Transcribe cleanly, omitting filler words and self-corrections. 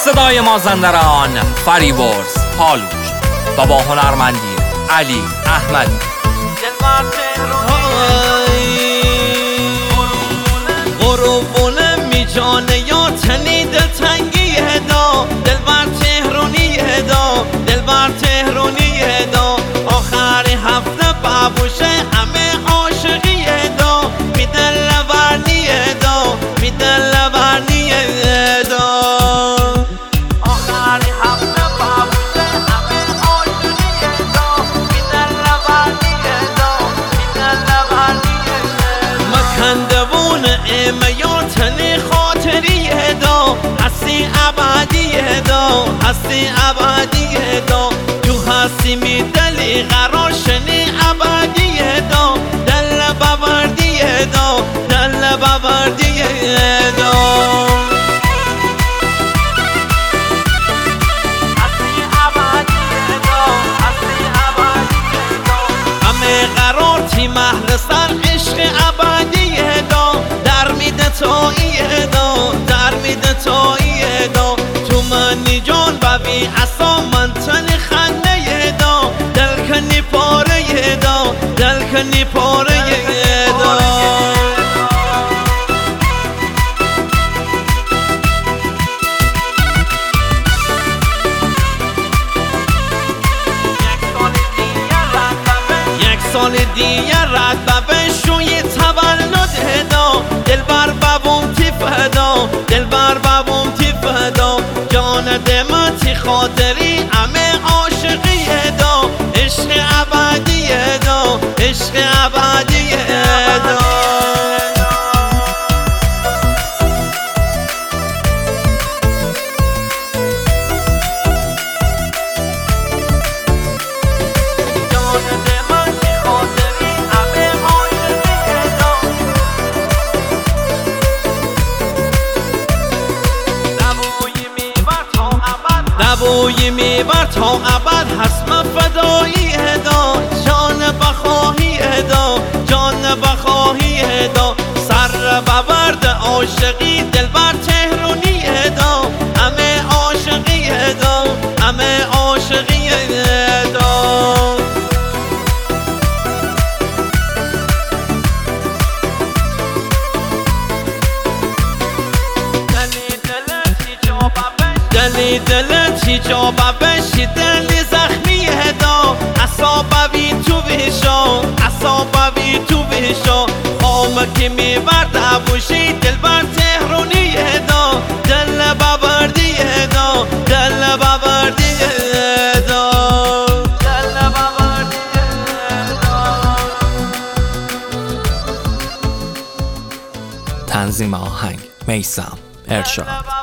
صدای مازندران فریورز پالوش و با هنرمندی علی احمدی. غروبونه می جانه یا تنی دلتنگی هدا، دل بر تهرونی هدا، دل بر تهرونی هدا. آخر هفته بابوشه همه عاشقی هدا، می دل ورنی هدا، می دل ورنی هدا. آخر هفته بابوشه همه عاشقی هدا، می دل ورنی هدا، می دل ورنی هدا. مکندبون امیاتنی خاطری هدا، هستی ابدی هدا، هستی ابدی هدا. تو هستی می دلی قرار شنی ابدی هدا، دل ببردی هدا، دل ببردی هدا. همه قرار تی محل سر عشق ابدی هدا، در میده تایی هدا، در میده تایی هدا. تو منی جان ببی اصلا من تنی خنده هدا، دل کنی پاره هدا، دل کنی پاره هدا. سال دیگه رد بشوی تولد هدا، دل بر بابم تی فدا، دل بر بابم تی فدا. جان دمتی خاطری همه عاشقی هدا، عشق ابدی هدا، عشق ابدی هدا. نبوی میبر تا ابد حسم فدایی هدا، جان بخواهی هدا، جان بخواهی هدا. سر ببرد عاشقی دل بر تهرونی هدا، همه عاشقی هدا، همه عاشقی هدا. دلی دلتی جا بشی دلی زخمی هدا، اصابی تو بشا، اصابی تو بشا. خامکی میبرد عبوشی دل بر تهرونی هدا، دل ببردی هدا، دل ببردی هدا، دل ببردی هدا. تنظیم آهنگ میثم ارشاد.